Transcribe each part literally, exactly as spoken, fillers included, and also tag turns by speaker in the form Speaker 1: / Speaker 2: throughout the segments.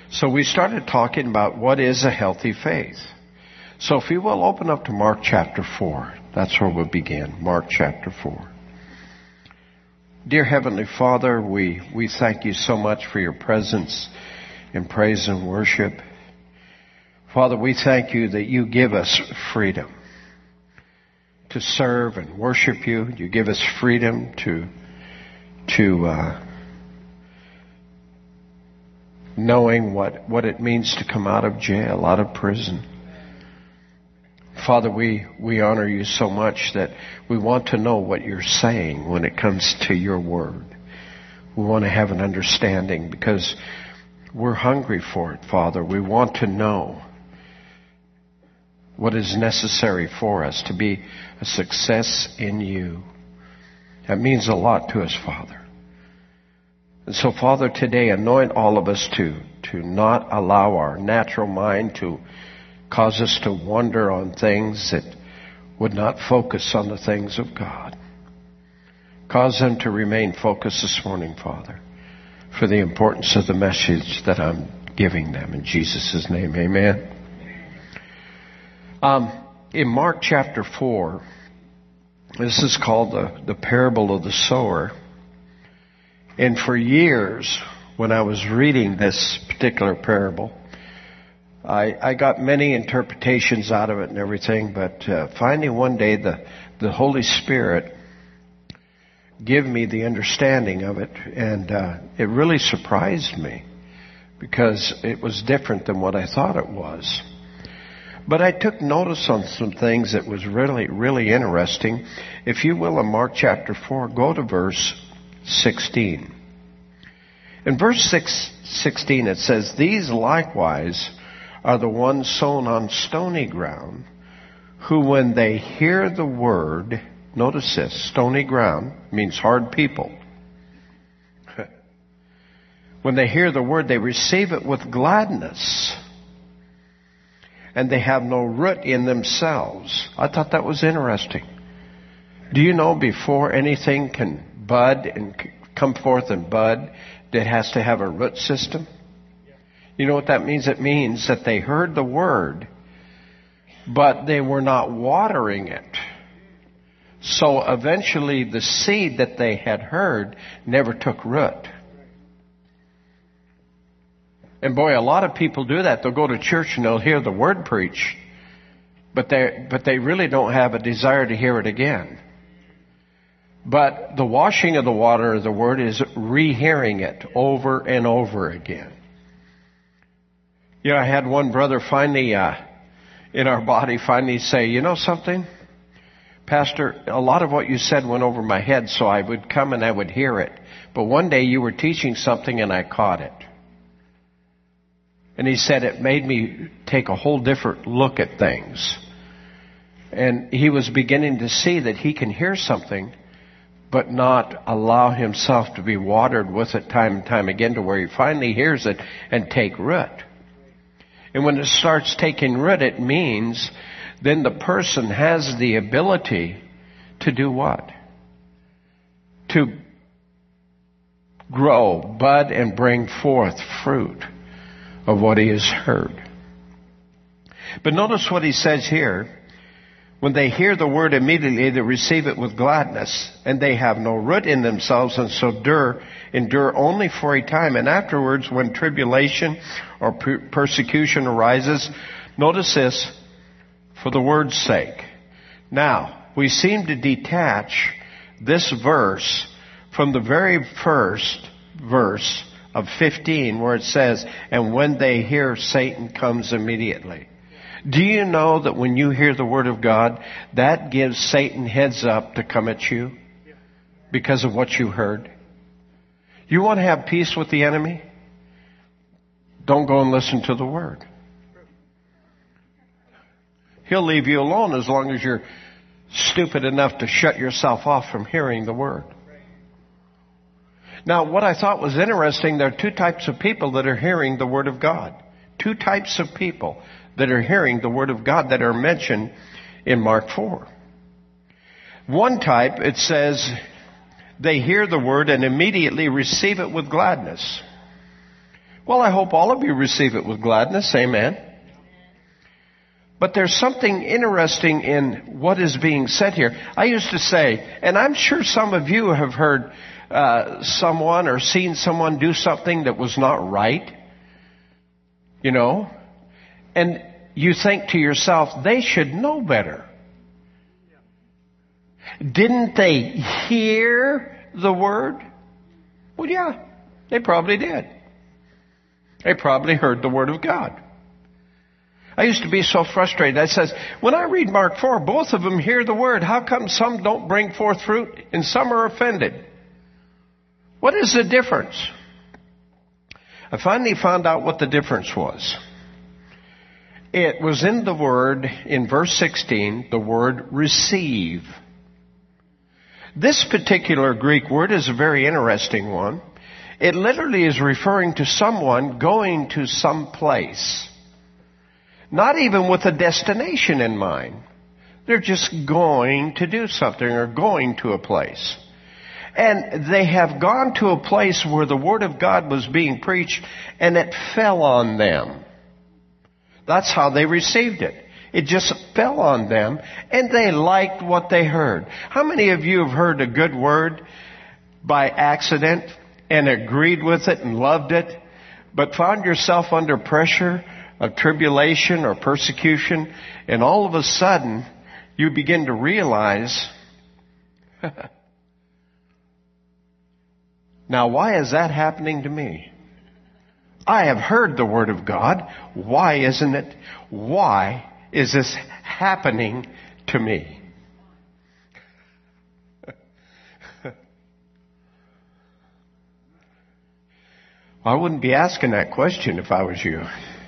Speaker 1: So we started talking about what is a healthy faith. So if you will open up to Mark chapter four. That's where we'll begin. Mark chapter four. Dear Heavenly Father, we, we thank you so much for your presence in praise and worship. Father, we thank you that you give us freedom to serve and worship you. You give us freedom to, to, uh, knowing what, what it means to come out of jail, out of prison. Father, we, we honor you so much that we want to know what you're saying when it comes to your word. We want to have an understanding because we're hungry for it, Father. We want to know what is necessary for us to be a success in you. That means a lot to us, Father. And so, Father, today anoint all of us to, to not allow our natural mind to cause us to wonder on things that would not focus on the things of God. Cause them to remain focused this morning, Father, for the importance of the message that I'm giving them. In Jesus' name, amen. Um, in Mark chapter four, this is called the, the parable of the sower. And for years, when I was reading this particular parable, I, I got many interpretations out of it and everything, but uh, finally one day the, the Holy Spirit gave me the understanding of it, and uh, it really surprised me because it was different than what I thought it was. But I took notice on some things that was really, really interesting. If you will, in Mark chapter four, go to verse sixteen. In verse six, sixteen it says, "These likewise are the ones sown on stony ground, who when they hear the word," notice this, stony ground means hard people. "When they hear the word, they receive it with gladness, and they have no root in themselves." I thought that was interesting. Do you know before anything can bud and come forth and bud, it has to have a root system? You know what that means? It means that they heard the word, but they were not watering it. So eventually the seed that they had heard never took root. And boy, a lot of people do that. They'll go to church and they'll hear the word preached, but they but they really don't have a desire to hear it again. But the washing of the water of the word is rehearing it over and over again. You know, I had one brother finally, uh, in our body finally say, "You know something, Pastor, a lot of what you said went over my head, so I would come and I would hear it. But one day you were teaching something and I caught it." And he said it made me take a whole different look at things. And he was beginning to see that he can hear something, but not allow himself to be watered with it time and time again to where he finally hears it and take root. And when it starts taking root, it means then the person has the ability to do what? To grow, bud, and bring forth fruit of what he has heard. But notice what he says here. "When they hear the word, immediately they receive it with gladness, and they have no root in themselves, and so endure, endure only for a time. And afterwards, when tribulation or per- persecution arises," notice this, "for the word's sake." Now, we seem to detach this verse from the very first verse of fifteen, where it says, "And when they hear, Satan comes immediately." Do you know that when you hear the word of God, that gives Satan heads up to come at you because of what you heard? You want to have peace with the enemy? Don't go and listen to the word. He'll leave you alone as long as you're stupid enough to shut yourself off from hearing the word. Now, what I thought was interesting, there are two types of people that are hearing the word of God. Two types of people that are hearing the word of God that are mentioned in Mark four. One type, it says, they hear the word and immediately receive it with gladness. Well, I hope all of you receive it with gladness. Amen. But there's something interesting in what is being said here. I used to say, and I'm sure some of you have heard uh, someone or seen someone do something that was not right. You know? And you think to yourself, they should know better. Didn't they hear the word? Well, yeah, they probably did. They probably heard the word of God. I used to be so frustrated. I says, when I read Mark four, both of them hear the word. How come some don't bring forth fruit and some are offended? What is the difference? I finally found out what the difference was. It was in the word, in verse sixteen, the word receive. This particular Greek word is a very interesting one. It literally is referring to someone going to some place. Not even with a destination in mind. They're just going to do something or going to a place. And they have gone to a place where the Word of God was being preached and it fell on them. That's how they received it. It just fell on them and they liked what they heard. How many of you have heard a good word by accident and agreed with it and loved it, but found yourself under pressure of tribulation or persecution, and all of a sudden you begin to realize, now why is that happening to me? I have heard the Word of God. Why isn't it? Why is this happening to me? I wouldn't be asking that question if I was you.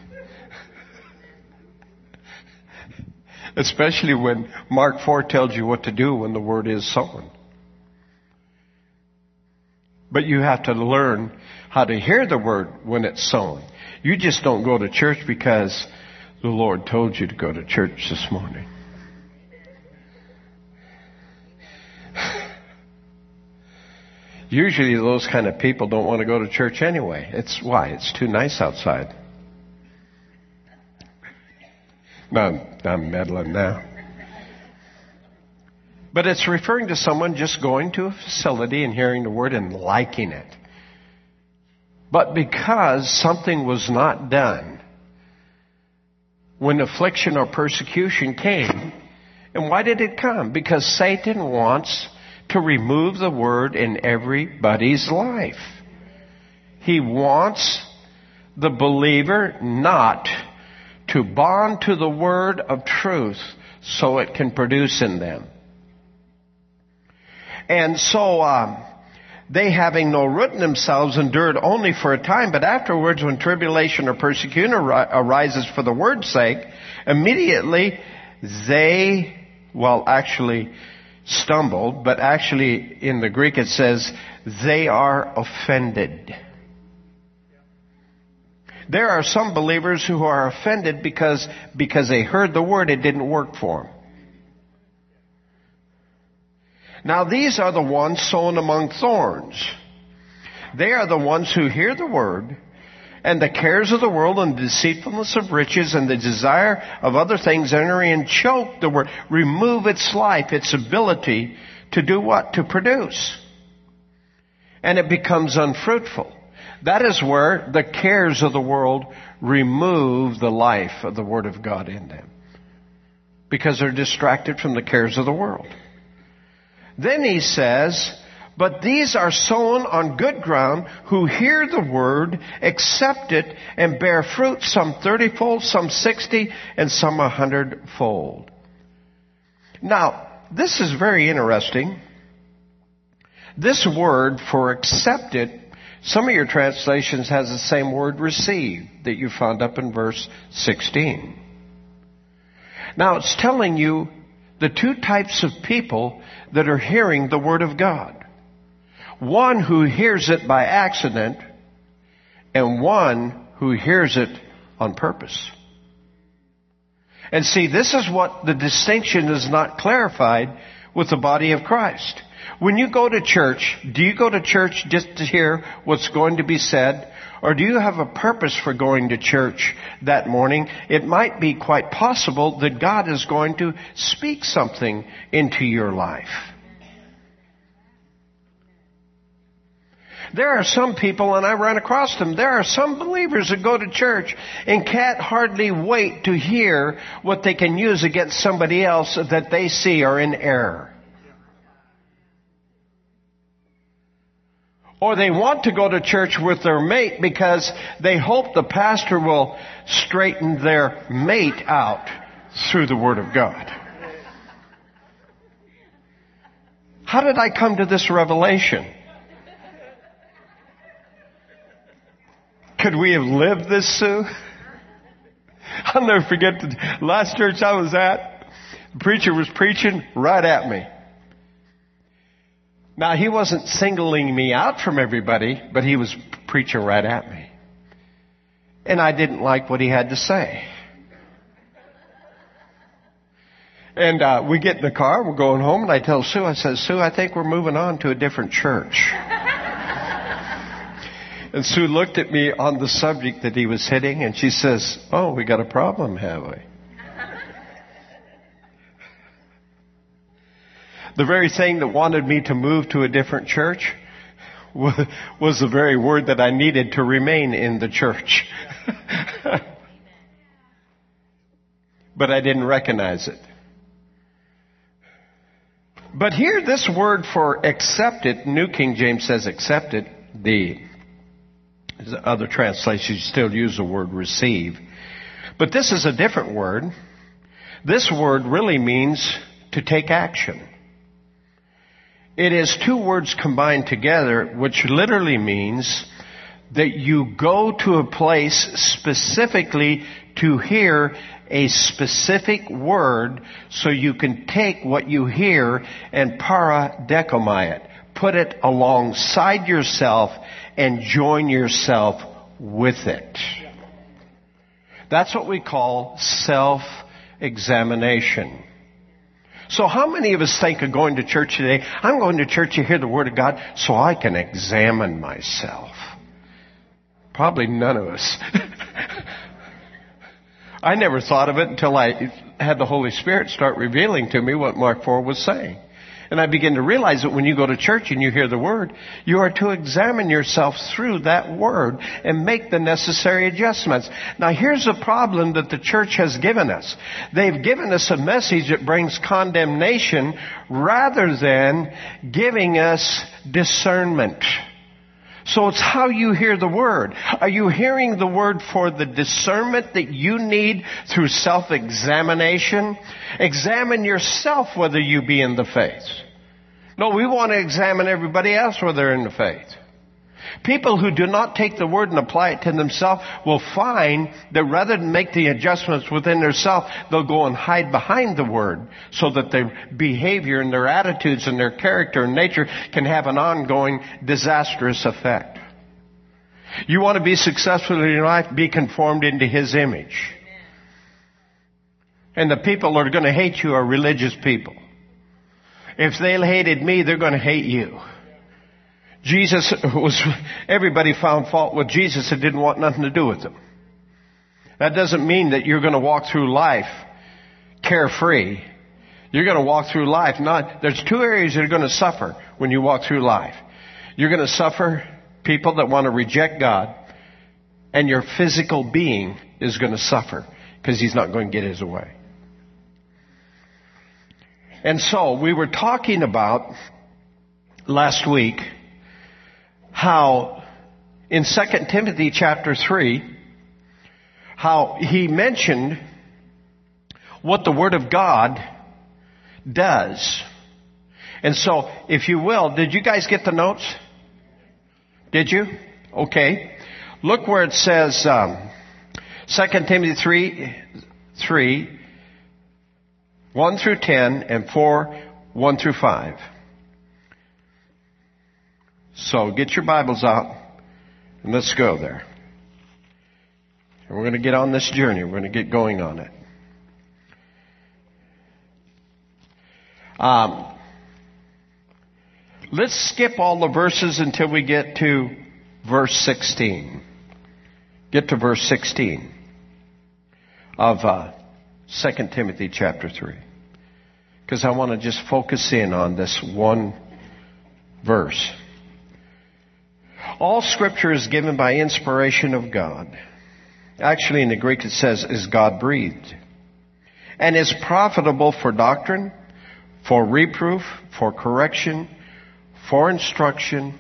Speaker 1: Especially when Mark four tells you what to do when the word is sown. But you have to learn how to hear the word when it's sown. You just don't go to church because the Lord told you to go to church this morning. Usually those kind of people don't want to go to church anyway. It's why? It's too nice outside. No, I'm meddling now. But it's referring to someone just going to a facility and hearing the word and liking it. But because something was not done, when affliction or persecution came, and why did it come? Because Satan wants to remove the word in everybody's life. He wants the believer not to bond to the word of truth so it can produce in them. And so um, they, having no root in themselves, endured only for a time, but afterwards when tribulation or persecution ar- arises for the word's sake, immediately they, well actually stumbled, but actually in the Greek it says they are offended. There are some believers who are offended because, because they heard the word, it didn't work for them. Now these are the ones sown among thorns. They are the ones who hear the word, and the cares of the world and the deceitfulness of riches and the desire of other things enter in and choke the word, remove its life, its ability to do what? To produce. And it becomes unfruitful. That is where the cares of the world remove the life of the Word of God in them. Because they're distracted from the cares of the world. Then he says, but these are sown on good ground who hear the word, accept it, and bear fruit, some thirty-fold, some sixty, and some a hundredfold. Now, this is very interesting. This word for accept it, some of your translations has the same word receive that you found up in verse sixteen. Now it's telling you the two types of people that are hearing the Word of God. One who hears it by accident and one who hears it on purpose. And see, this is what the distinction is not clarified with the body of Christ. When you go to church, do you go to church just to hear what's going to be said? Or do you have a purpose for going to church that morning? It might be quite possible that God is going to speak something into your life. There are some people, and I run across them, there are some believers that go to church and can't hardly wait to hear what they can use against somebody else that they see are in error. Or they want to go to church with their mate because they hope the pastor will straighten their mate out through the Word of God. How did I come to this revelation? Could we have lived this, Sue? I'll never forget the last church I was at. The preacher was preaching right at me. Now, he wasn't singling me out from everybody, but he was preaching right at me. And I didn't like what he had to say. And uh, we get in the car, we're going home, and I tell Sue, I said, Sue, I think we're moving on to a different church. And Sue looked at me on the subject that he was hitting, and she says, oh, we got a problem, have we? The very thing that wanted me to move to a different church was the very word that I needed to remain in the church. But I didn't recognize it. But here, this word for accepted, New King James says accepted. The other translations still use the word receive. But this is a different word. This word really means to take action. It is two words combined together, which literally means that you go to a place specifically to hear a specific word so you can take what you hear and paradekomai it. Put it alongside yourself and join yourself with it. That's what we call self-examination. So how many of us think of going to church today? I'm going to church to hear the Word of God so I can examine myself. Probably none of us. I never thought of it until I had the Holy Spirit start revealing to me what Mark four was saying. And I begin to realize that when you go to church and you hear the Word, you are to examine yourself through that Word and make the necessary adjustments. Now here's the problem that the church has given us. They've given us a message that brings condemnation rather than giving us discernment. So it's how you hear the Word. Are you hearing the Word for the discernment that you need through self-examination? Examine yourself whether you be in the faith. No, we want to examine everybody else whether they're in the faith. People who do not take the Word and apply it to themselves will find that rather than make the adjustments within themselves, they'll go and hide behind the Word so that their behavior and their attitudes and their character and nature can have an ongoing disastrous effect. You want to be successful in your life? Be conformed into His image. And the people that are going to hate you are religious people. If they hated me, they're going to hate you. Jesus was, everybody found fault with Jesus and didn't want nothing to do with him. That doesn't mean that you're going to walk through life carefree. You're going to walk through life not, there's two areas that are going to suffer when you walk through life. You're going to suffer people that want to reject God, and your physical being is going to suffer because he's not going to get his way. And so we were talking about last week how in Second Timothy chapter three, how he mentioned what the Word of God does. And so, if you will, did you guys get the notes? Did you? Okay. Look where it says, um, Second Timothy three, three, one through ten, and four, one through five. So get your Bibles out and let's go there. And we're going to get on this journey. We're going to get going on it. Um, let's skip all the verses until we get to verse sixteen. get to verse sixteen of uh, Second Timothy chapter three. Because I want to just focus in on this one verse. All Scripture is given by inspiration of God. Actually, in the Greek it says, is God-breathed. And is profitable for doctrine, for reproof, for correction, for instruction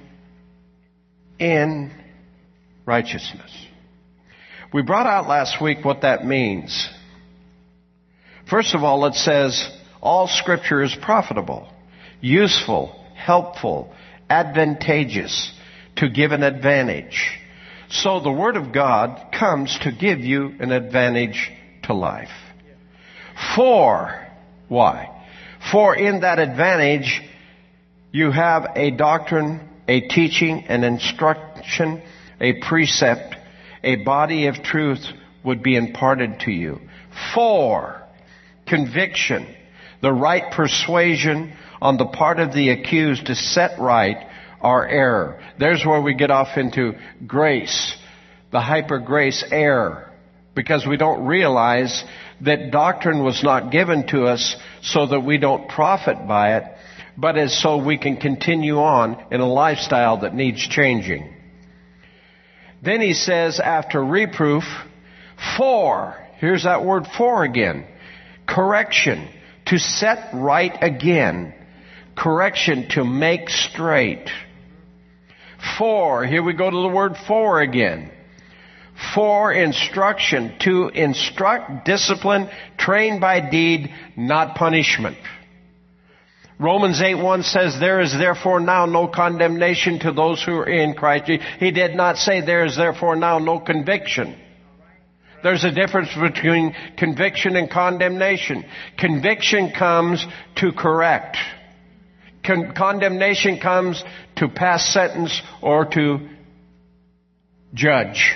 Speaker 1: in righteousness. We brought out last week what that means. First of all, it says, all Scripture is profitable, useful, helpful, advantageous, to give an advantage. So the Word of God comes to give you an advantage to life. For, why? For in that advantage, you have a doctrine, a teaching, an instruction, a precept, a body of truth would be imparted to you. For conviction, the right persuasion on the part of the accused to set right our error. There's where we get off into grace, the hyper grace error, because we don't realize that doctrine was not given to us so that we don't profit by it, but as so we can continue on in a lifestyle that needs changing. Then he says, after reproof, for, here's that word for again, correction, to set right again, correction, to make straight. For, here we go to the word for again. For instruction, to instruct, discipline, train by deed, not punishment. Romans eight one says, there is therefore now no condemnation to those who are in Christ Jesus. He did not say there is therefore now no conviction. There's a difference between conviction and condemnation. Conviction comes to correct. Con- condemnation comes to pass sentence or to judge.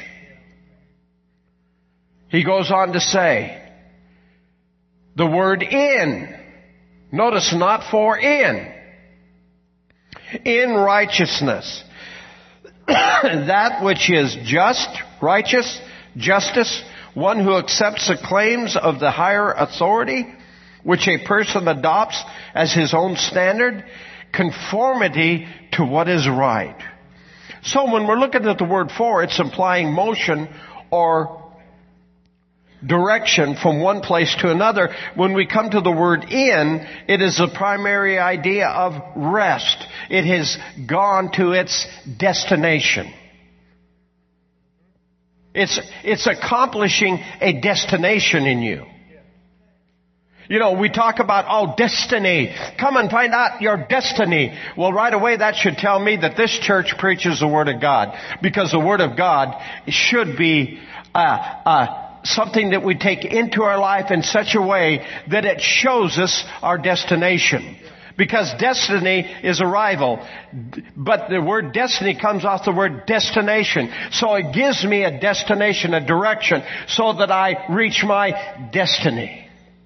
Speaker 1: He goes on to say, the word in. Notice not for in. In righteousness. That which is just, righteous, justice, one who accepts the claims of the higher authority, which a person adopts as his own standard, conformity to what is right. So when we're looking at the word for, it's implying motion or direction from one place to another. When we come to the word in, it is the primary idea of rest. It has gone to its destination. It's, it's accomplishing a destination in you. You know, we talk about, oh, destiny. Come and find out your destiny. Well, right away that should tell me that this church preaches the Word of God. Because the Word of God should be uh, uh, something that we take into our life in such a way that it shows us our destination. Because destiny is arrival. But the word destiny comes off the word destination. So it gives me a destination, a direction, so that I reach my destiny.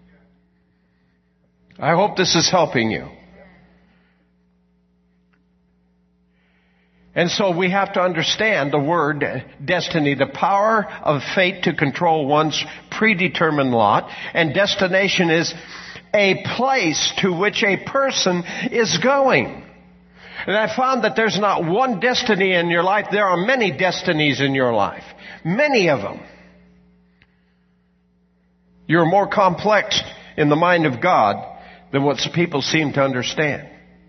Speaker 1: I hope this is helping you. And so we have to understand the word destiny, the power of fate to control one's predetermined lot. And destination is a place to which a person is going. And I found that there's not one destiny in your life. There are many destinies in your life. Many of them. You're more complex in the mind of God than what people seem to understand.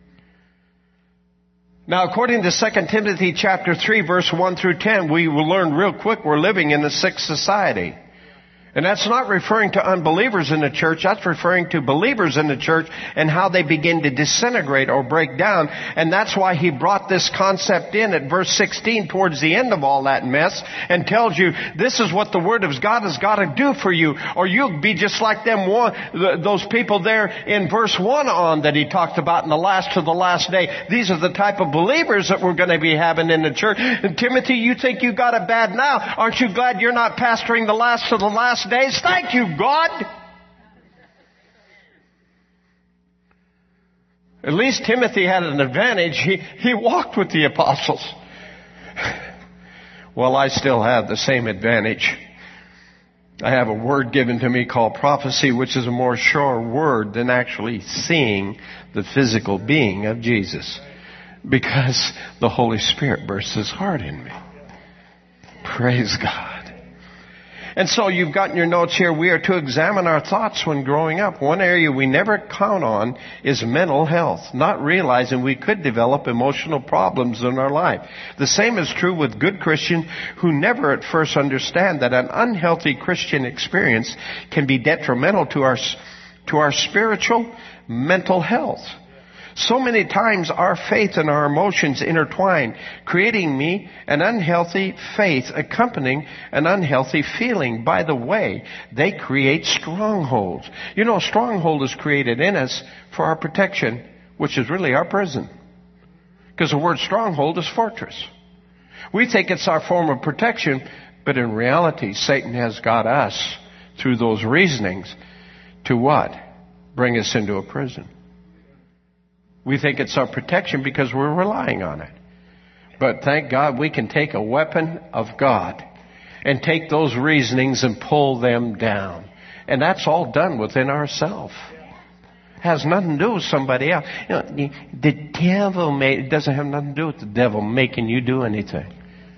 Speaker 1: Now, according to Second Timothy chapter three, verse one through ten, we will learn real quick we're living in a sick society. And that's not referring to unbelievers in the church. That's referring to believers in the church and how they begin to disintegrate or break down. And that's why he brought this concept in at verse sixteen towards the end of all that mess and tells you this is what the Word of God has got to do for you. Or you'll be just like them one, those people there in verse one on that he talked about in the last of the last day. These are the type of believers that we're going to be having in the church. And Timothy, you think you got it bad now. Aren't you glad you're not pastoring the last of the last days? Thank you, God. At least Timothy had an advantage. He, he walked with the apostles. Well, I still have the same advantage. I have a word given to me called prophecy, which is a more sure word than actually seeing the physical being of Jesus, because the Holy Spirit bursts His heart in me. Praise God. And so you've got in your notes here, we are to examine our thoughts when growing up. One area we never count on is mental health, not realizing we could develop emotional problems in our life. The same is true with good Christians who never at first understand that an unhealthy Christian experience can be detrimental to our, to our spiritual, mental health. So many times our faith and our emotions intertwine, creating me an unhealthy faith accompanying an unhealthy feeling. By the way, they create strongholds. You know, a stronghold is created in us for our protection, which is really our prison. Because the word stronghold is fortress. We think it's our form of protection, but in reality, Satan has got us through those reasonings to what? Bring us into a prison. We think it's our protection because we're relying on it. But thank God we can take a weapon of God and take those reasonings and pull them down. And that's all done within ourselves. Has nothing to do with somebody else. You know, the, the devil made, it doesn't have nothing to do with the devil making you do anything.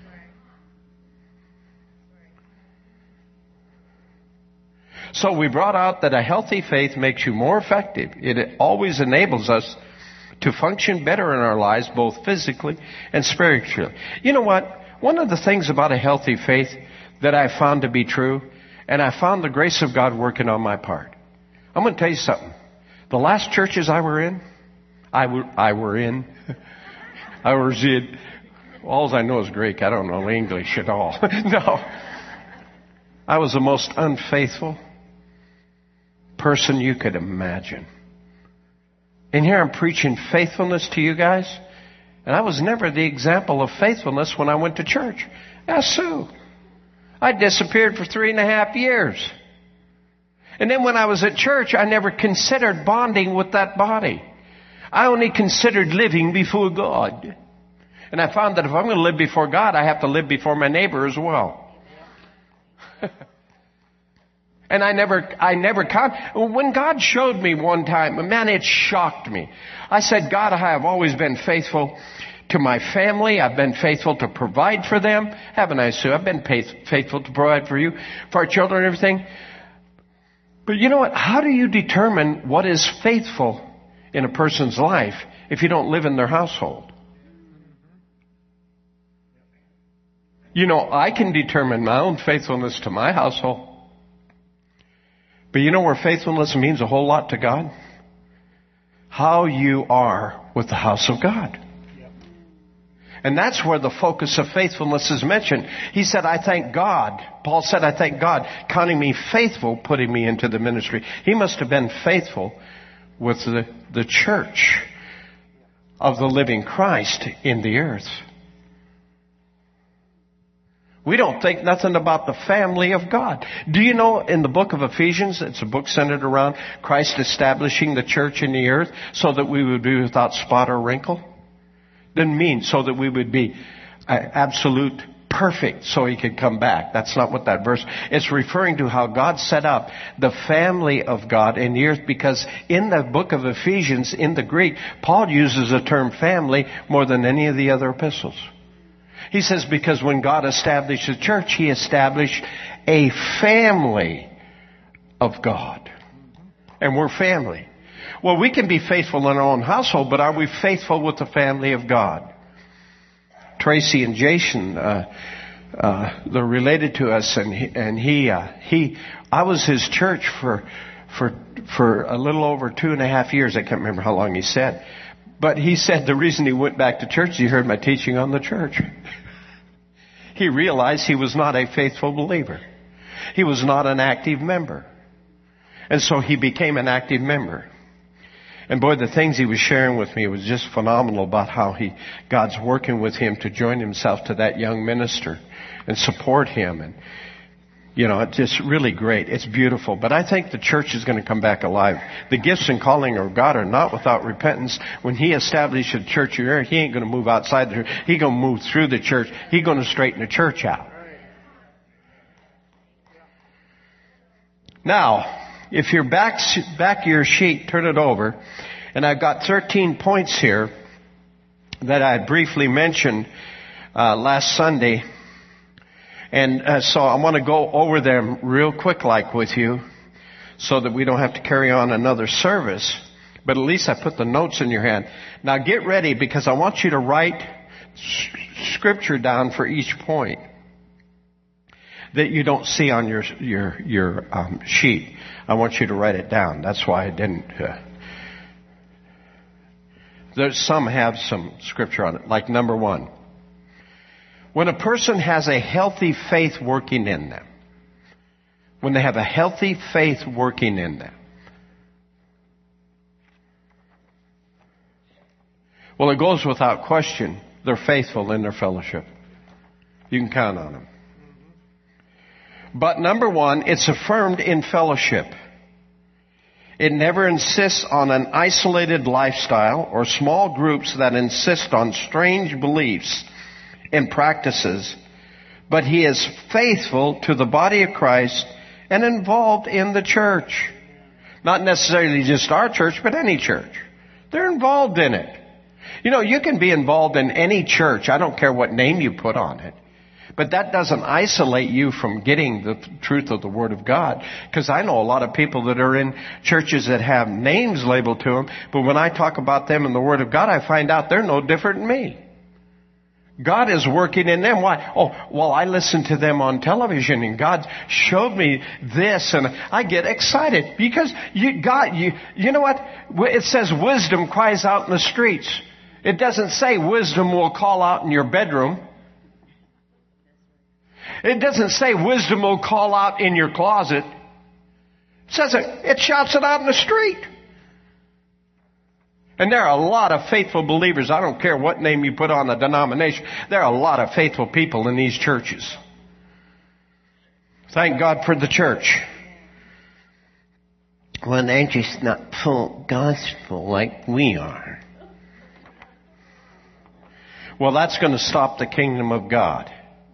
Speaker 1: So we brought out that a healthy faith makes you more effective. It always enables us to function better in our lives, both physically and spiritually. You know what? One of the things about a healthy faith that I found to be true, and I found the grace of God working on my part. I'm going to tell you something. The last churches I were in, I were, I were in, I was in, all I know is Greek. I don't know English at all. No. I was the most unfaithful person you could imagine. And here I'm preaching faithfulness to you guys. And I was never the example of faithfulness when I went to church. Ask Sue. I disappeared for three and a half years. And then when I was at church, I never considered bonding with that body. I only considered living before God. And I found that if I'm going to live before God, I have to live before my neighbor as well. And I never, I never, con- when God showed me one time, man, it shocked me. I said, God, I have always been faithful to my family. I've been faithful to provide for them. Haven't I, Sue? I've been faithful to provide for you, for our children and everything. But you know what? How do you determine what is faithful in a person's life if you don't live in their household? You know, I can determine my own faithfulness to my household. But you know where faithfulness means a whole lot to God? How you are with the house of God. And that's where the focus of faithfulness is mentioned. He said, I thank God. Paul said, I thank God, counting me faithful, putting me into the ministry. He must have been faithful with the, the church of the living Christ in the earth. We don't think nothing about the family of God. Do you know in the book of Ephesians, it's a book centered around Christ establishing the church in the earth so that we would be without spot or wrinkle? Didn't mean so that we would be uh, absolute perfect so He could come back. That's not what that verse, it's referring to how God set up the family of God in the earth, because in the book of Ephesians, in the Greek, Paul uses the term family more than any of the other epistles. He says because when God established the church, He established a family of God. And we're family. Well, we can be faithful in our own household, but are we faithful with the family of God? Tracy and Jason, uh, uh, they're related to us, and he, and he, uh, he, I was his church for, for, for a little over two and a half years. I can't remember how long he said. But he said the reason he went back to church, he heard my teaching on the church. He realized he was not a faithful believer. He was not an active member. And so he became an active member. And boy, the things he was sharing with me was just phenomenal about how he, God's working with him to join himself to that young minister and support him. And You know, it's just really great. It's beautiful. But I think the church is going to come back alive. The gifts and calling of God are not without repentance. When He established a church here, He ain't going to move outside the church. He's going to move through the church. He's going to straighten the church out. Now, if you're back, back your sheet, turn it over. And I've got thirteen points here that I briefly mentioned uh, last Sunday. And uh, so I want to go over them real quick like with you so that we don't have to carry on another service. But at least I put the notes in your hand. Now get ready because I want you to write scripture down for each point that you don't see on your your your um, sheet. I want you to write it down. That's why I didn't. Uh, there's some have some scripture on it, like number one. When a person has a healthy faith working in them, when they have a healthy faith working in them, well, it goes without question, they're faithful in their fellowship. You can count on them. But number one, it's affirmed in fellowship. It never insists on an isolated lifestyle or small groups that insist on strange beliefs and practices, but he is faithful to the body of Christ and involved in the church. Not necessarily just our church, but any church. They're involved in it. You know, you can be involved in any church. I don't care what name you put on it. But that doesn't isolate you from getting the truth of the Word of God. Because I know a lot of people that are in churches that have names labeled to them, but when I talk about them in the Word of God, I find out they're no different than me. God is working in them. Why? Oh, well, I listen to them on television and God showed me this and I get excited because you God, you, you know what? It says wisdom cries out in the streets. It doesn't say wisdom will call out in your bedroom. It doesn't say wisdom will call out in your closet. It says it, it shouts it out in the street. And there are a lot of faithful believers. I don't care what name you put on the denomination. There are a lot of faithful people in these churches. Thank God for the church. Well, they're just not full gospel like we are. Well, that's going to stop the kingdom of God.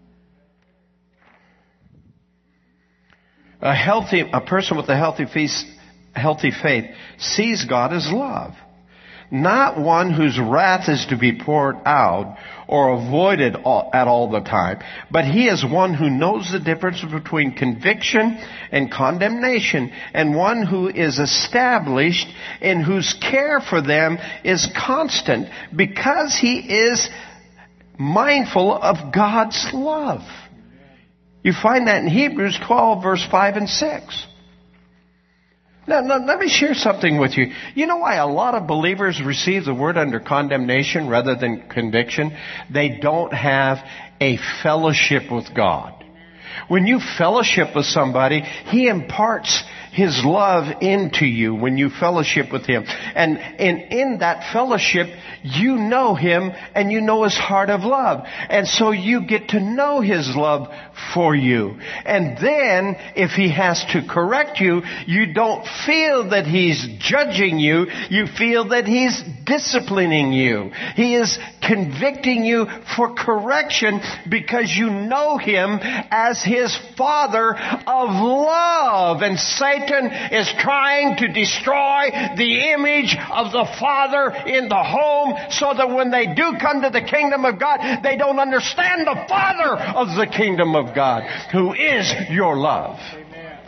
Speaker 1: A healthy, a person with a healthy faith, healthy faith sees God as love. Not one whose wrath is to be poured out or avoided all, at all the time, but he is one who knows the difference between conviction and condemnation, and one who is established and whose care for them is constant because he is mindful of God's love. You find that in Hebrews twelve, verse five and six. Now, now, let me share something with you. You know why a lot of believers receive the word under condemnation rather than conviction? They don't have a fellowship with God. When you fellowship with somebody, He imparts His love into you when you fellowship with Him. And in, in that fellowship, you know Him and you know His heart of love. And so you get to know His love for you. And then, if He has to correct you, you don't feel that He's judging you. You feel that He's disciplining you. He is convicting you for correction because you know Him as His Father of love. And Satan is trying to destroy the image of the Father in the home so that when they do come to the kingdom of God, they don't understand the Father of the kingdom of God, who is your love. Amen.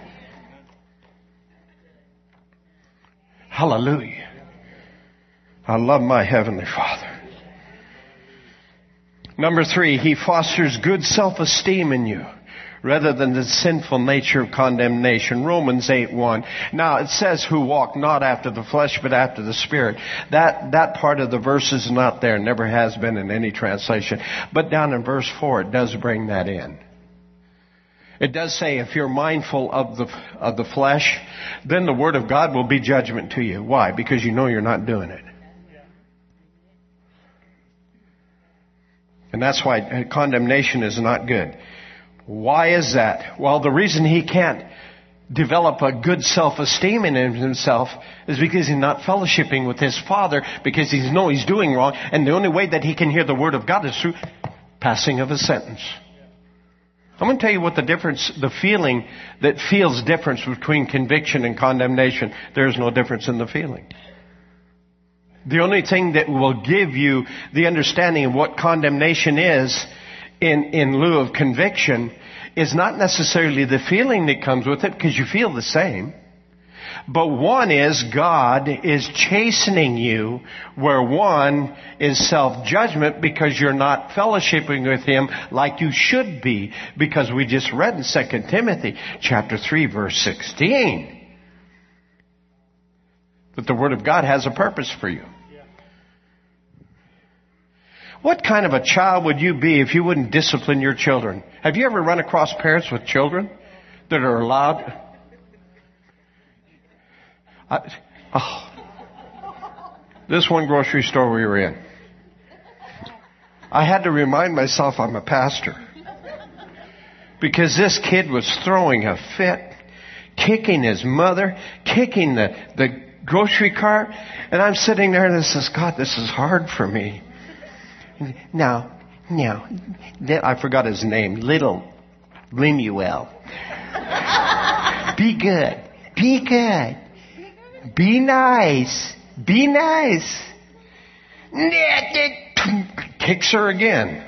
Speaker 1: Hallelujah. I love my Heavenly Father. Number three, He fosters good self-esteem in you rather than the sinful nature of condemnation. Romans eight one. Now it says who walk not after the flesh but after the Spirit. That, that part of the verse is not there, never has been in any translation. But down in verse four it does bring that in. It does say if you're mindful of the, of the flesh, then the Word of God will be judgment to you. Why? Because you know you're not doing it. And that's why condemnation is not good. Why is that? Well, the reason he can't develop a good self-esteem in himself is because he's not fellowshipping with his Father, because he knows he's doing wrong, and the only way that he can hear the Word of God is through passing of a sentence. I'm going to tell you what the difference, the feeling that feels difference between conviction and condemnation. There's no difference in the feeling. The only thing that will give you the understanding of what condemnation is in, in lieu of conviction is not necessarily the feeling that comes with it, because you feel the same. But one is God is chastening you, where one is self-judgment because you're not fellowshipping with Him like you should be. Because we just read in Second Timothy chapter three, verse sixteen, that the Word of God has a purpose for you. What kind of a child would you be if you wouldn't discipline your children? Have you ever run across parents with children that are allowed? I, oh, this one grocery store we were in, I had to remind myself I'm a pastor, because this kid was throwing a fit, kicking his mother, kicking the, the grocery cart, and I'm sitting there and I says, God, this is hard for me. Now, now, I forgot his name, Little Lemuel. Be good, be good. Be nice. Be nice. Kicks her again.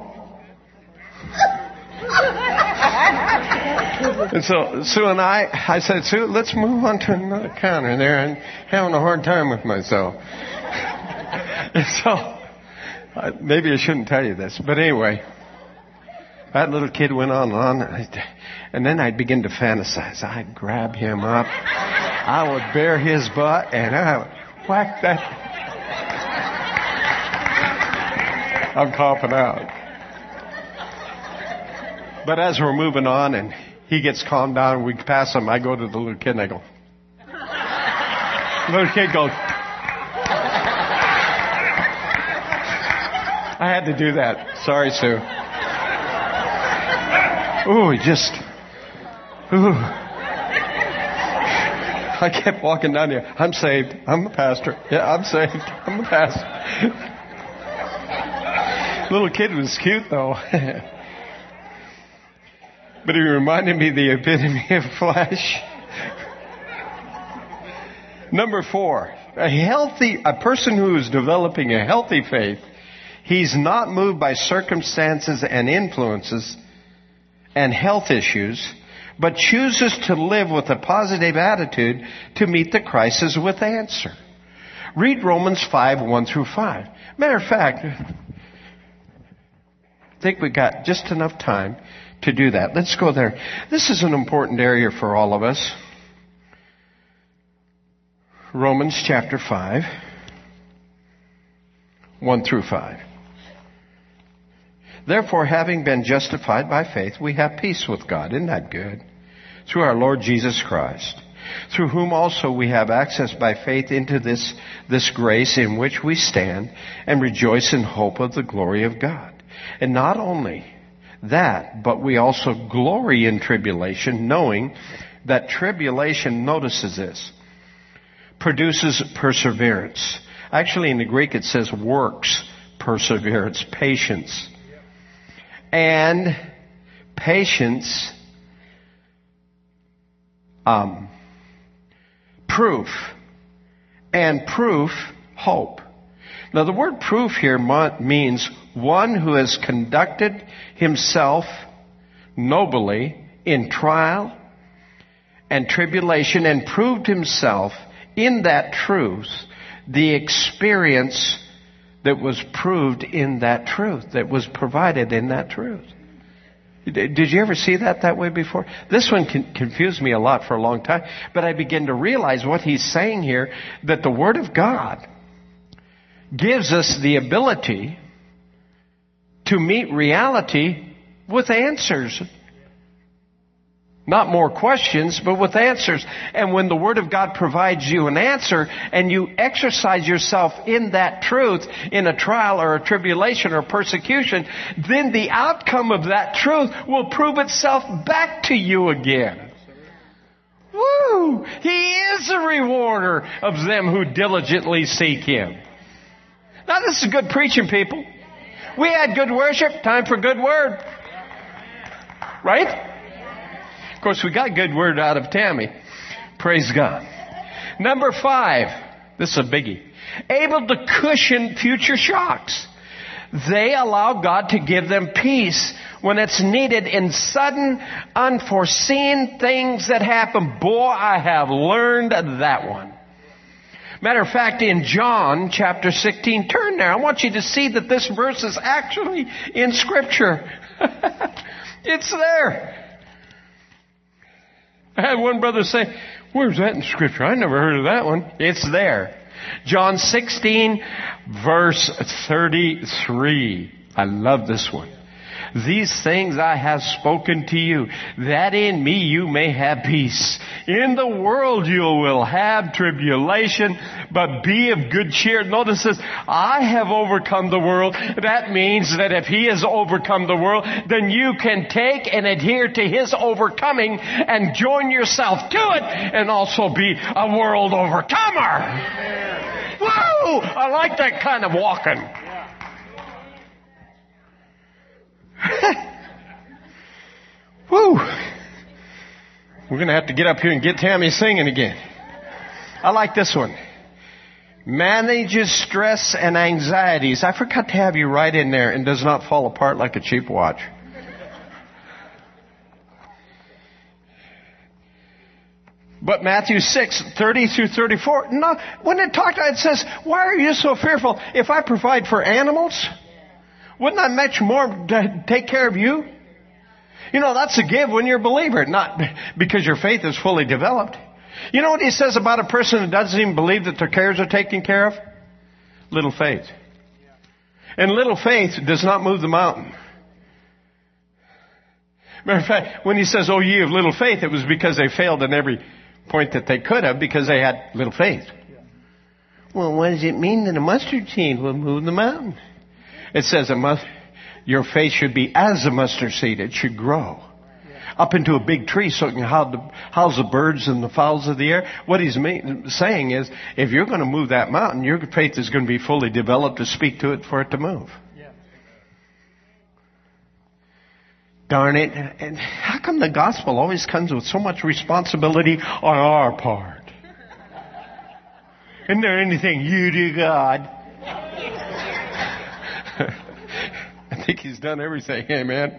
Speaker 1: And so Sue and I, I said, Sue, let's move on to another counter there. I'm having a hard time with myself. And so, maybe I shouldn't tell you this, but anyway, that little kid went on and on. And then I'd begin to fantasize. I'd grab him up. I would bear his butt and I would whack that. I'm coughing out. But as we're moving on and he gets calmed down, we pass him, I go to the little kid and I go. The little kid goes. I had to do that. Sorry, Sue. Ooh, he just. Ooh. I kept walking down here. I'm saved. I'm a pastor. Yeah, I'm saved. I'm a pastor. Little kid was cute, though. But he reminded me of the epitome of flesh. Number four, a healthy, a person who is developing a healthy faith, he's not moved by circumstances and influences and health issues, but chooses to live with a positive attitude to meet the crisis with answer. Read Romans five, one through five. Matter of fact, I think we got just enough time to do that. Let's go there. This is an important area for all of us. Romans chapter five, one through five. Therefore, having been justified by faith, we have peace with God. Isn't that good? Through our Lord Jesus Christ, through whom also we have access by faith into this, this grace in which we stand and rejoice in hope of the glory of God. And not only that, but we also glory in tribulation, knowing that tribulation, notices this, produces perseverance. Actually, in the Greek it says works perseverance, patience. And patience, um, proof. And proof, hope. Now the word proof here means one who has conducted himself nobly in trial and tribulation and proved himself in that truth, the experience that was proved in that truth, that was provided in that truth. Did you ever see that that way before? This one con- confused me a lot for a long time, but I began to realize what he's saying here, that the Word of God gives us the ability to meet reality with answers. Not more questions, but with answers. And when the Word of God provides you an answer and you exercise yourself in that truth in a trial or a tribulation or persecution, then the outcome of that truth will prove itself back to you again. Woo! He is a rewarder of them who diligently seek Him. Now this is good preaching, people. We had good worship. Time for good word. Right? Of course, we got good word out of Tammy. Praise God. Number five. This is a biggie. Able to cushion future shocks. They allow God to give them peace when it's needed in sudden, unforeseen things that happen. Boy, I have learned that one. Matter of fact, in John chapter sixteen, turn there. I want you to see that this verse is actually in Scripture. It's there. I had one brother say, where's that in Scripture? I never heard of that one. It's there. John sixteen, verse thirty-three. I love this one. These things I have spoken to you, that in me you may have peace. In the world you will have tribulation, but be of good cheer. Notice this, I have overcome the world. That means that if He has overcome the world, then you can take and adhere to His overcoming and join yourself to it and also be a world overcomer. Woo! I like that kind of walking. Woo! We're going to have to get up here and get Tammy singing again. I like this one. Manages stress and anxieties. I forgot to have you right in there and does not fall apart like a cheap watch. But Matthew six, thirty through thirty-four, no, when it talked, it says, why are you so fearful? If I provide for animals, wouldn't I much more to take care of you? You know, that's a give when you're a believer, not because your faith is fully developed. You know what He says about a person who doesn't even believe that their cares are taken care of? Little faith. And little faith does not move the mountain. Matter of fact, when He says, oh, ye of little faith, it was because they failed in every point that they could have because they had little faith. Well, what does it mean that a mustard seed will move the mountain? It says a must, your faith should be as a mustard seed. It should grow up into a big tree so it can house the, house the birds and the fowls of the air. What He's mean, saying is, if you're going to move that mountain, your faith is going to be fully developed to speak to it for it to move. Yeah. Darn it. And how come the gospel always comes with so much responsibility on our part? Isn't there anything you do, God? I think He's done everything. Amen.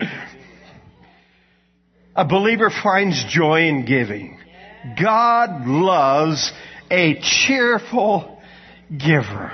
Speaker 1: A believer finds joy in giving. God loves a cheerful giver.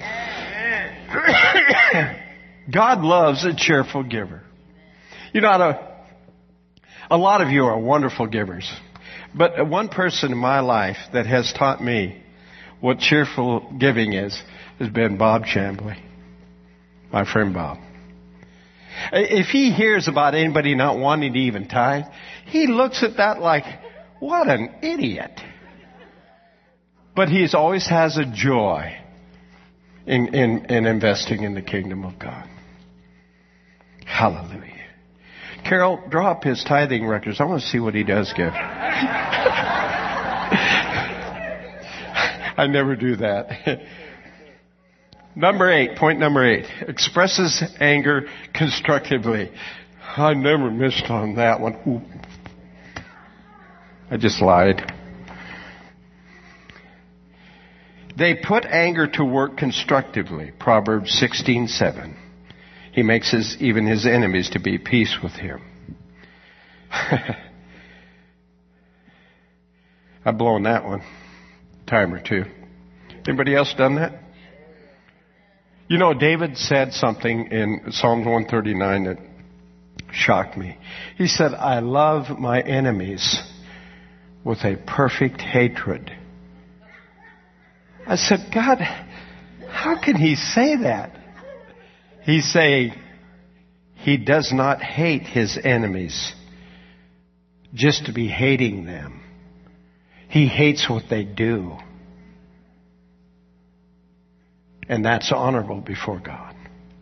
Speaker 1: God loves a cheerful giver. You know, a, a lot of you are wonderful givers. But one person in my life that has taught me what cheerful giving is has been Bob Chambly. My friend Bob. If he hears about anybody not wanting to even tithe, he looks at that like, what an idiot. But he always has a joy in, in, in investing in the kingdom of God. Hallelujah. Carol, draw up his tithing records. I want to see what he does give. I never do that. Number eight, point number eight, expresses anger constructively. I never missed on that one. Ooh. I just lied. They put anger to work constructively. Proverbs sixteen seven. He makes his, even his enemies to be at peace with him. I've blown that one. Time or two. Anybody else done that? You know, David said something in Psalms one thirty-nine that shocked me. He said, I love my enemies with a perfect hatred. I said, God, how can he say that? He's saying he does not hate his enemies just to be hating them. He hates what they do. And that's honorable before God.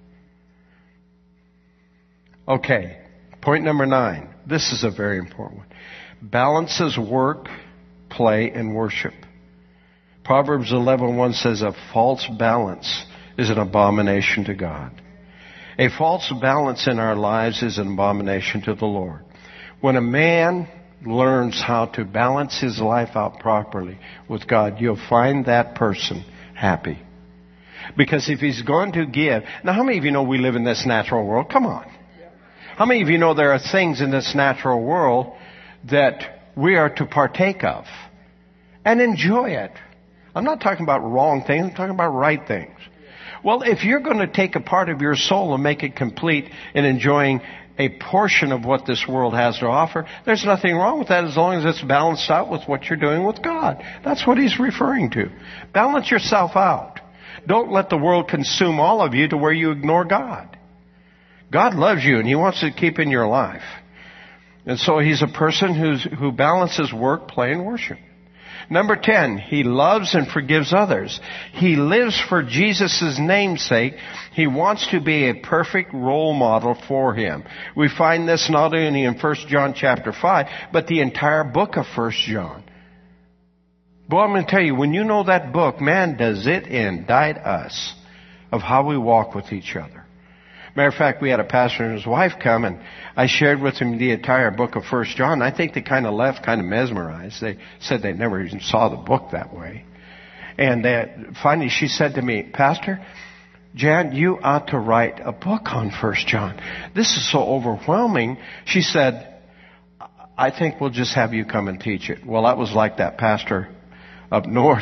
Speaker 1: Okay, point number nine. This is a very important one. Balances work, play, and worship. Proverbs eleven one says a false balance is an abomination to God. A false balance in our lives is an abomination to the Lord. When a man learns how to balance his life out properly with God, you'll find that person happy. Because if he's going to give... Now, how many of you know we live in this natural world? Come on. How many of you know there are things in this natural world that we are to partake of and enjoy it? I'm not talking about wrong things. I'm talking about right things. Well, if you're going to take a part of your soul and make it complete in enjoying a portion of what this world has to offer, there's nothing wrong with that as long as it's balanced out with what you're doing with God. That's what he's referring to. Balance yourself out. Don't let the world consume all of you to where you ignore God. God loves you and he wants to keep in your life. And so he's a person who's, who balances work, play, and worship. Number ten, he loves and forgives others. He lives for Jesus' name's sake. He wants to be a perfect role model for him. We find this not only in First John chapter five, but the entire book of First John. Boy, I'm going to tell you, when you know that book, man, does it indict us of how we walk with each other. Matter of fact, we had a pastor and his wife come, and I shared with him the entire book of First John. I think they kind of left kind of mesmerized. They said they never even saw the book that way. And uh, finally she said to me, Pastor, Jan, you ought to write a book on First John. This is so overwhelming. She said, I think we'll just have you come and teach it. Well, that was like that pastor up north.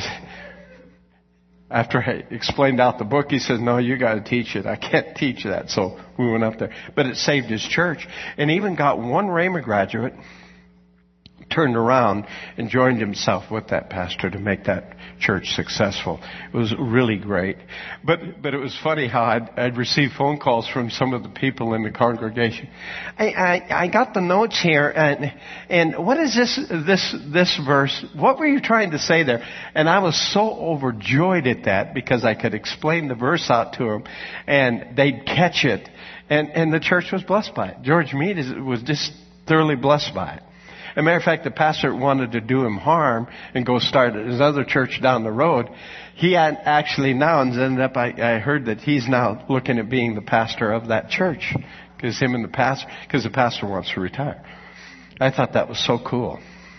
Speaker 1: After I explained out the book, he said, no, you got to teach it. I can't teach that. So we went up there. But it saved his church. And even got one Rhema graduate, turned around and joined himself with that pastor to make that church successful. It was really great. But but it was funny how I'd, I'd receive phone calls from some of the people in the congregation. I, I, I got the notes here, and and what is this this this verse? What were you trying to say there? And I was so overjoyed at that because I could explain the verse out to them, and they'd catch it, and and the church was blessed by it. George Meade is, was just thoroughly blessed by it. As a matter of fact, the pastor wanted to do him harm and go start his other church down the road. He had actually now ended up, I, I heard that he's now looking at being the pastor of that church. Because him and the pastor, because the pastor wants to retire. I thought that was so cool.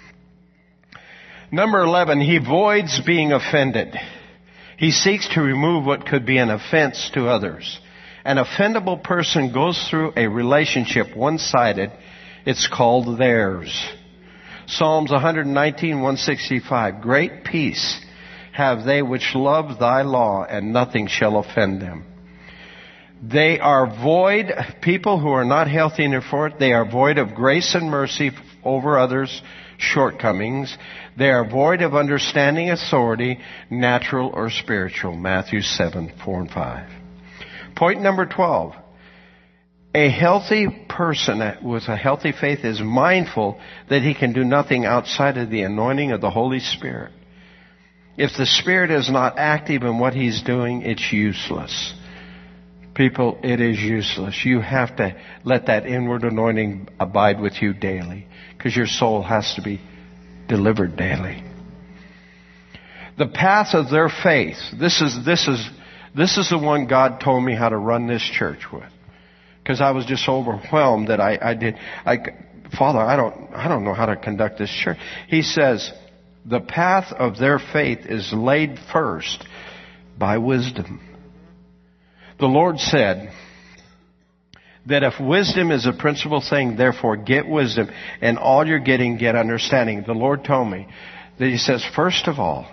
Speaker 1: Number eleven, he avoids being offended. He seeks to remove what could be an offense to others. An offendable person goes through a relationship one-sided. It's called theirs. Psalms one nineteen, one sixty-five. Great peace have they which love thy law, and nothing shall offend them. They are void, people who are not healthy in their fort, they are void of grace and mercy over others' shortcomings. They are void of understanding authority, natural or spiritual. Matthew seven, four and five. Point number twelve. A healthy person with a healthy faith is mindful that he can do nothing outside of the anointing of the Holy Spirit. If the Spirit is not active in what he's doing, it's useless. People, it is useless. You have to let that inward anointing abide with you daily, because your soul has to be delivered daily. The path of their faith. This is, this is, this is the one God told me how to run this church with. Because I was just overwhelmed that I, I did. I, Father, I don't, I don't know how to conduct this church. He says, the path of their faith is laid first by wisdom. The Lord said that if wisdom is a principal thing, therefore get wisdom, and all you're getting, get understanding. The Lord told me that He says, first of all,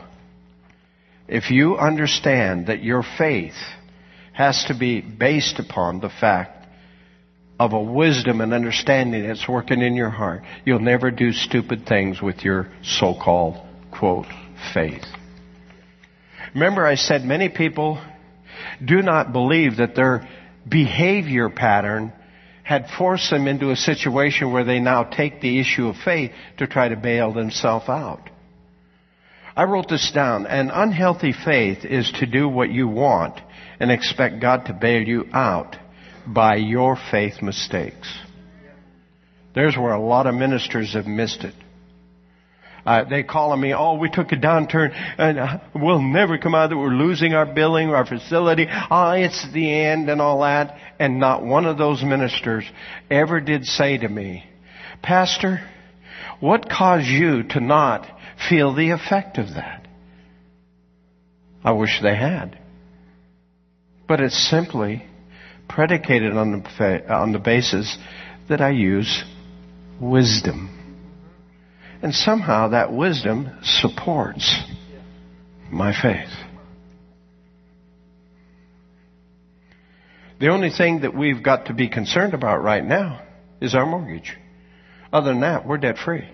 Speaker 1: if you understand that your faith has to be based upon the fact of a wisdom and understanding that's working in your heart, you'll never do stupid things with your so-called, quote, faith. Remember, I said many people do not believe that their behavior pattern had forced them into a situation where they now take the issue of faith to try to bail themselves out. I wrote this down. An unhealthy faith is to do what you want and expect God to bail you out by your faith mistakes. There's where a lot of ministers have missed it. Uh, they calling me, oh, we took a downturn and uh, we'll never come out of it. We're losing our building, our facility. Oh, it's the end and all that. And not one of those ministers ever did say to me, Pastor, what caused you to not feel the effect of that? I wish they had. But it's simply predicated on the, fa- on the basis that I use wisdom. And somehow that wisdom supports my faith. The only thing that we've got to be concerned about right now is our mortgage. Other than that, we're debt free.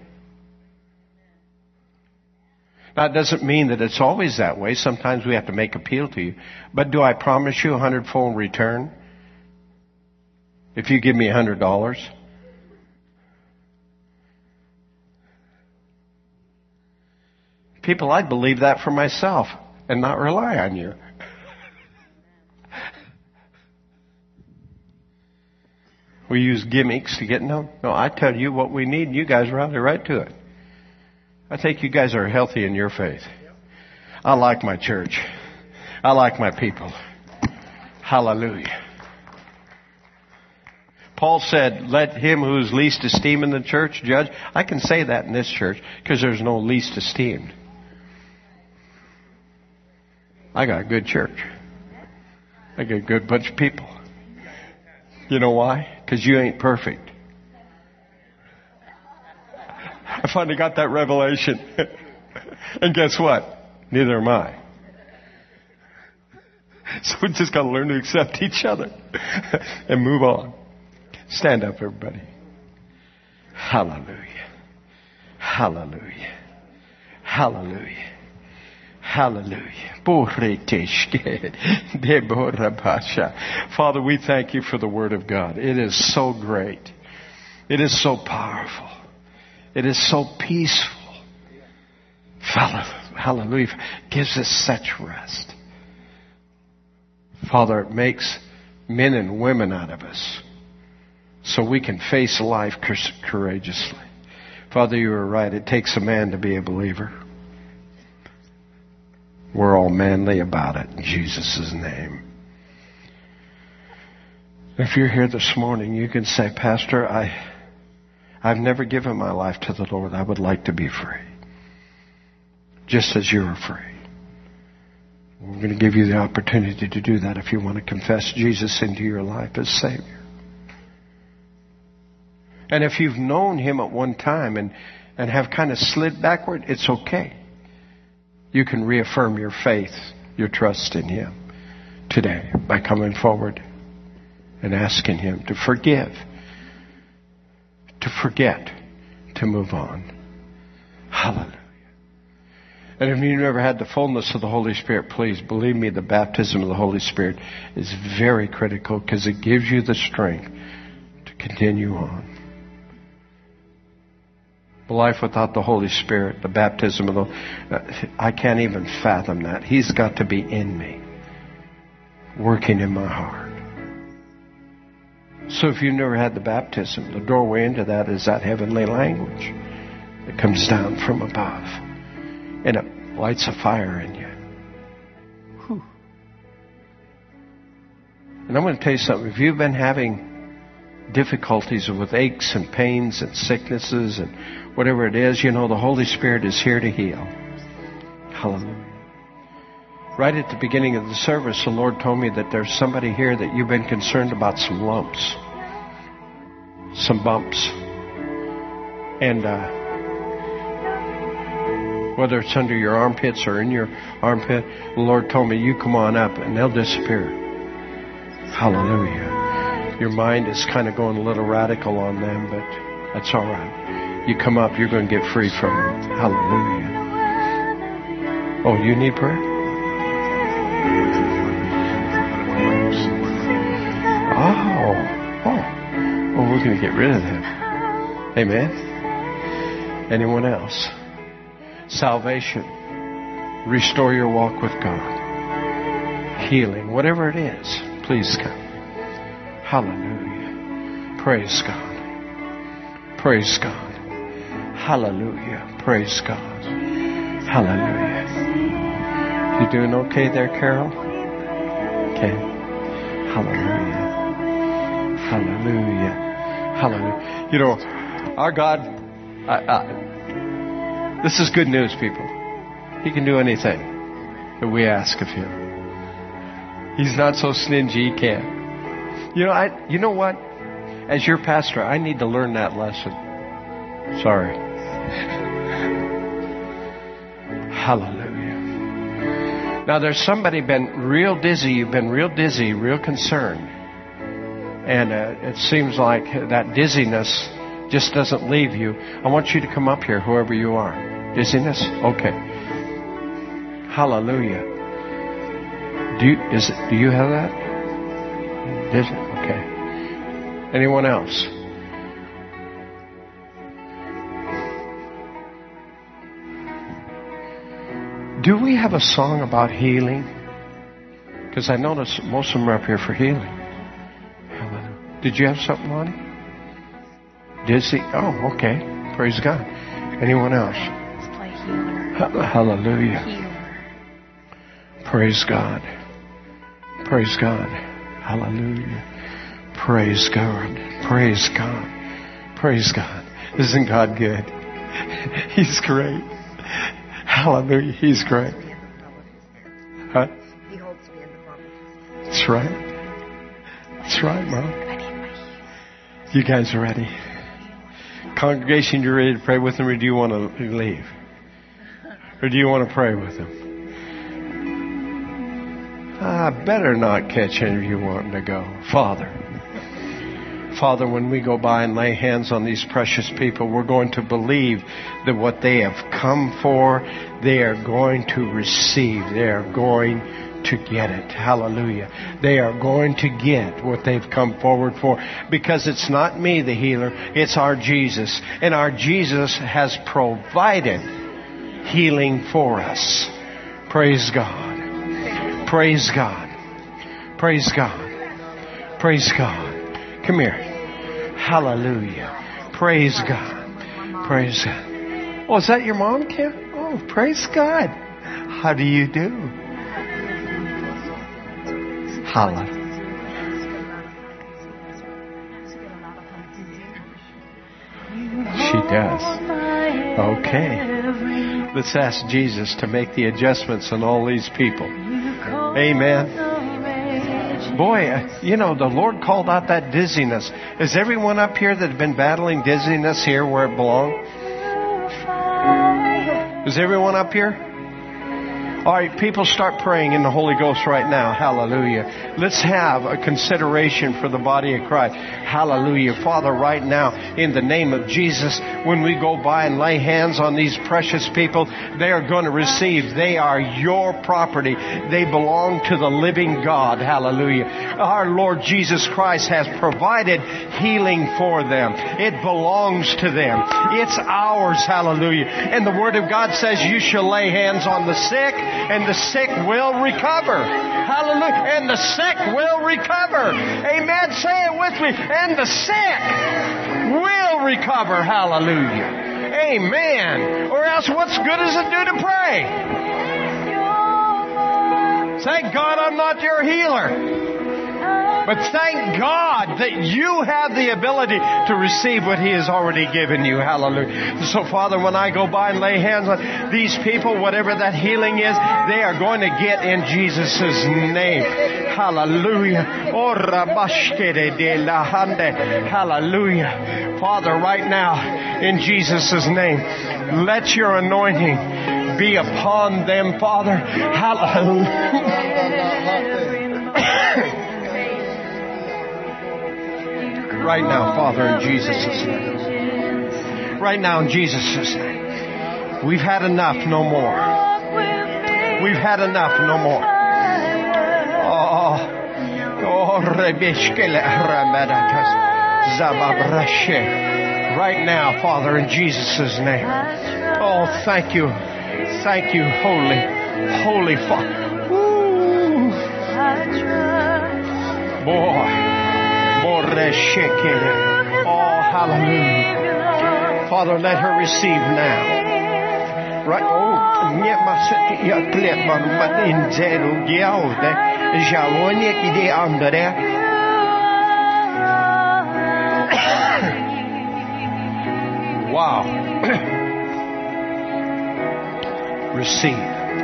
Speaker 1: Now, it doesn't mean that it's always that way. Sometimes we have to make appeal to you. But do I promise you a hundredfold return if you give me a hundred dollars? People, I'd believe that for myself and not rely on you. We use gimmicks to get no. No, I tell you what we need, and you guys rally right to it. I think you guys are healthy in your faith. I like my church. I like my people. Hallelujah. Paul said, let him who is least esteemed in the church judge. I can say that in this church because there's no least esteemed. I got a good church. I got a good bunch of people. You know why? Because you ain't perfect. I finally got that revelation. And guess what? Neither am I. So we just got to learn to accept each other and move on. Stand up, everybody. Hallelujah. Hallelujah. Hallelujah. Hallelujah. Father, we thank you for the Word of God. It is so great. It is so powerful. It is so peaceful. Hallelujah. It gives us such rest. Father, it makes men and women out of us so we can face life courageously. Father, you are right. It takes a man to be a believer. We're all manly about it in Jesus' name. If you're here this morning, you can say, Pastor, I, I've never given my life to the Lord. I would like to be free. Just as you are free. We're going to give you the opportunity to do that if you want to confess Jesus into your life as Savior. And if you've known Him at one time and, and have kind of slid backward, it's okay. You can reaffirm your faith, your trust in Him today by coming forward and asking Him to forgive, to forget, to move on. Hallelujah. And if you've never had the fullness of the Holy Spirit, please believe me, the baptism of the Holy Spirit is very critical because it gives you the strength to continue on. The life without the Holy Spirit, the baptism of the... I can't even fathom that. He's got to be in me, working in my heart. So if you've never had the baptism, the doorway into that is that heavenly language that comes down from above. And it lights a fire in you. Whew. And I'm going to tell you something. If you've been having difficulties with aches and pains and sicknesses and whatever it is, you know, the Holy Spirit is here to heal. Hallelujah. Right at the beginning of the service, the Lord told me that there's somebody here that you've been concerned about some lumps, some bumps. And uh, whether it's under your armpits or in your armpit, the Lord told me, you come on up and they'll disappear. Hallelujah. Your mind is kind of going a little radical on them, but that's all right. You come up, you're going to get free from them. Hallelujah. Oh, you need prayer? Oh, oh. we're going to get rid of them. Amen. Anyone else? Salvation. Restore your walk with God. Healing. Whatever it is, please come. Hallelujah. Praise God. Praise God. Hallelujah. Praise God. Hallelujah. You doing okay there, Carol? Okay. Hallelujah. Hallelujah. Hallelujah. You know, our God, I, I, this is good news, people. He can do anything that we ask of Him. He's not so stingy, He can. You know, I, you know what? As your pastor, I need to learn that lesson. Sorry. Hallelujah. Now, there's somebody been real dizzy. You've been real dizzy, real concerned. And uh, it seems like that dizziness just doesn't leave you. I want you to come up here, whoever you are. Dizziness? Okay. Hallelujah. Do you, is it, do you have that? Dizzy? Okay. Anyone else? Do we have a song about healing? Because I notice most of them are up here for healing. Did you have something, Lonnie? Dizzy? Oh, okay. Praise God. Anyone else?
Speaker 2: Let's play healer.
Speaker 1: Hallelujah.
Speaker 2: Healer.
Speaker 1: Praise God. Praise God. Hallelujah. Praise God. Praise God. Praise God. Isn't God good? He's great. Hallelujah. He's great. Huh?
Speaker 2: He holds me in the palm of his hand.
Speaker 1: That's right. That's right, Mom. You guys are ready? Congregation, you ready to pray with them, or do you want to leave? Or do you want to pray with them? I better not catch any of you wanting to go. Father. Father, when we go by and lay hands on these precious people, we're going to believe that what they have come for, they are going to receive. They are going to get it. Hallelujah. They are going to get what they've come forward for, because it's not me, the healer, it's our Jesus. And our Jesus has provided healing for us. Praise God. Praise God. Praise God. Praise God. Come here. Hallelujah. Praise God. Praise God. Oh, is that your mom, Kim? Oh, praise God. How do you do? Hallelujah. She does. Okay. Let's ask Jesus to make the adjustments on all these people. Amen. Boy, you know, the Lord called out that dizziness. Is everyone up here that have been battling dizziness here where it belongs? Is everyone up here? All right, people, start praying in the Holy Ghost right now. Hallelujah. Let's have a consideration for the body of Christ. Hallelujah. Father, right now, in the name of Jesus, when we go by and lay hands on these precious people, they are going to receive. They are your property. They belong to the living God. Hallelujah. Our Lord Jesus Christ has provided healing for them. It belongs to them. It's ours. Hallelujah. And the Word of God says you shall lay hands on the sick, and the sick will recover. Hallelujah. And the sick will recover. Amen. Say it with me. And the sick will recover. Hallelujah. Amen. Or else what's good does it do to pray? Thank God I'm not your healer. But thank God that you have the ability to receive what He has already given you. Hallelujah. So, Father, when I go by and lay hands on these people, whatever that healing is, they are going to get in Jesus' name. Hallelujah. Hallelujah. Father, right now, in Jesus' name, let your anointing be upon them, Father. Hallelujah. Right now, Father, in Jesus' name. Right now, in Jesus' name. We've had enough, no more. We've had enough, no more. Oh, oh, Zababrashe. Right now, Father, in Jesus' name. Oh, thank you. Thank you, Holy, Holy Father. Woo. Boy. Oh, hallelujah. Father, let her receive now. Right. Oh, wow. Receive.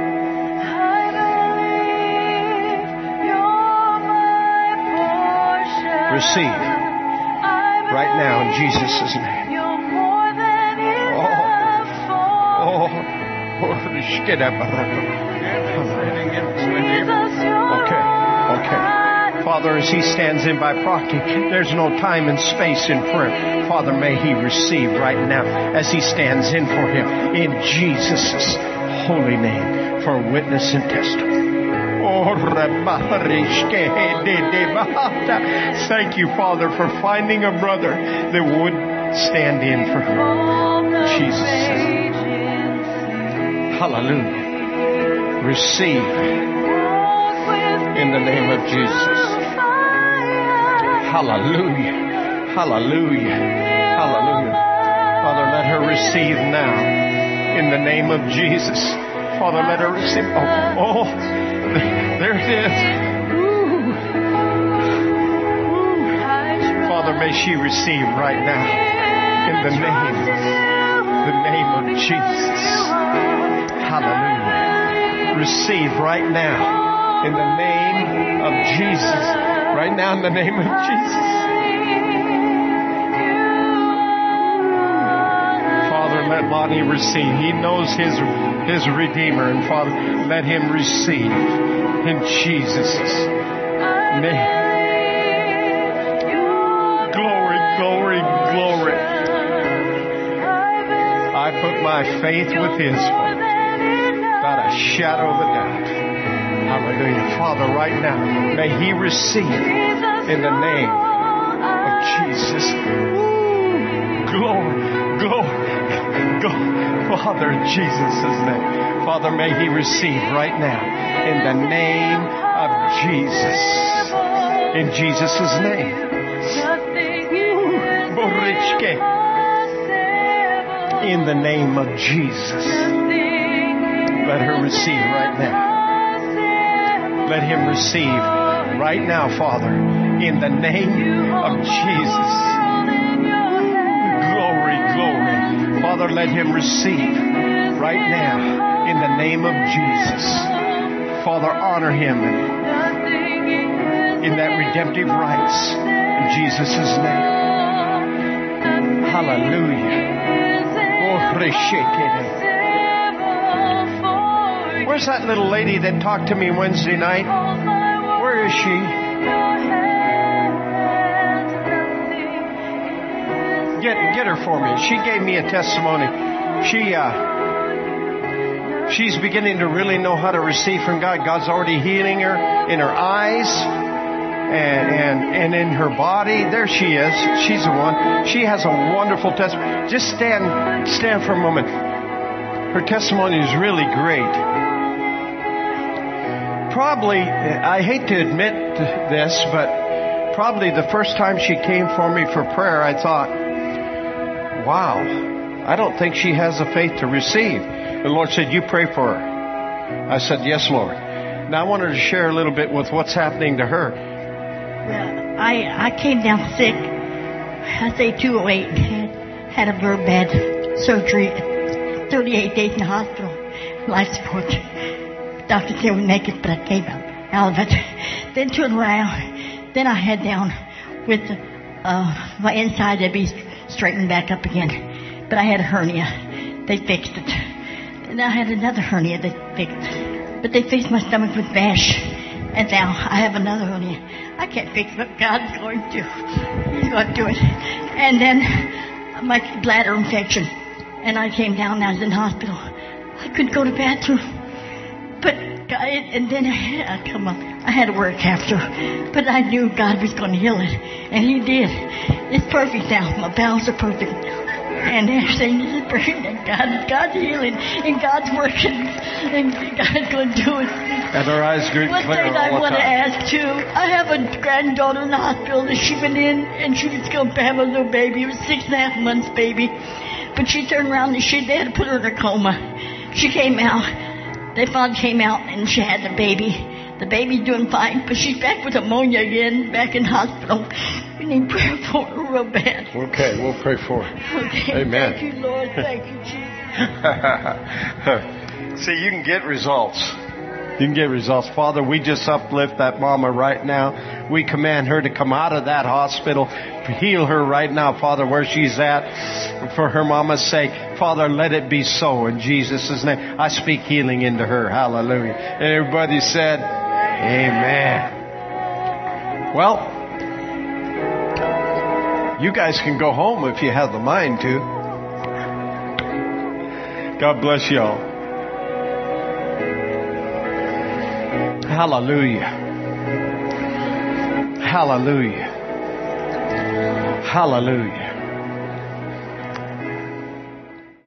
Speaker 1: Receive. Right now in Jesus' name. Oh. Oh. Okay. Okay. Father, as he stands in by proxy, there's no time and space in prayer. Father, may he receive right now as he stands in for him in Jesus' holy name for witness and testimony. Thank you, Father, for finding a brother that would stand in for Jesus. Hallelujah. Receive in the name of Jesus. Hallelujah. Hallelujah. Hallelujah. Father, let her receive now in the name of Jesus. Father, let her receive. Oh, oh. There it is. Woo. Woo. Father, may she receive right now in the name, the name of Jesus. Hallelujah. Receive right now in the name of Jesus. Right now in the name of Jesus. Father, let Lonnie receive. He knows his his Redeemer, and Father, let him receive in Jesus' name. Glory, glory, glory. I put my faith with his, without a shadow of a doubt. Hallelujah. Father, right now, may he receive in the name of Jesus. Glory, glory, glory. Father, in Jesus' name. Father, may he receive right now in the name of Jesus. In Jesus' name. In the name of Jesus. Let her receive right now. Let him receive right now, Father, in the name of Jesus. Glory, glory. Father, let him receive right now in the name of Jesus. Father, honor him in that redemptive rights in Jesus' name. Hallelujah. Where's that little lady that talked to me Wednesday night? Where is she? Get get her for me. She gave me a testimony. She uh, she's beginning to really know how to receive from God. God's already healing her in her eyes and and and in her body. There she is. She's the one. She has a wonderful testimony. Just stand stand for a moment. Her testimony is really great. Probably, I hate to admit this, but probably the first time she came for me for prayer, I thought, wow, I don't think she has the faith to receive. The Lord said, you pray for her. I said, yes, Lord. Now I wanted to share a little bit with what's happening to her.
Speaker 3: Well, I, I came down sick. I say two oh eight, had, had a very bad surgery, thirty-eight days in the hospital, life support. Doctor said we'd make it, but I came out of it. Then turned around. Then I had down with uh, my inside to be straightened back up again. But I had a hernia. They fixed it. Then I had another hernia they fixed. But they fixed my stomach with mesh. And now I have another hernia. I can't fix it, but God's going to. He's going to do it. And then my bladder infection. And I came down and I was in the hospital. I couldn't go to the bathroom. But God, and then I had, come on, I had to work after, but I knew God was going to heal it, and He did. It's perfect now. My bowels are perfect, and everything is perfect. And God, God's healing, and God's working, and God's going to do it.
Speaker 1: And our eyes grew
Speaker 3: One
Speaker 1: clear
Speaker 3: thing
Speaker 1: all
Speaker 3: I
Speaker 1: the
Speaker 3: want to
Speaker 1: time.
Speaker 3: ask too. I have a granddaughter in the hospital that she went in, and she was going to have a little baby. It was six and a half months baby, but she turned around and she they had to put her in a coma. She came out. They finally came out and she had the baby. The baby's doing fine, but she's back with pneumonia again, back in the hospital. We need prayer for her real bad.
Speaker 1: Okay, we'll pray for her.
Speaker 3: Okay.
Speaker 1: Amen.
Speaker 3: Thank you, Lord. Thank you, Jesus.
Speaker 1: See, you can get results. You can get results. Father, we just uplift that mama right now. We command her to come out of that hospital. Heal her right now, Father, where she's at. For her mama's sake. Father, let it be so in Jesus' name. I speak healing into her. Hallelujah. And everybody said, amen. Well, you guys can go home if you have the mind to. God bless y'all. Hallelujah. Hallelujah. Hallelujah.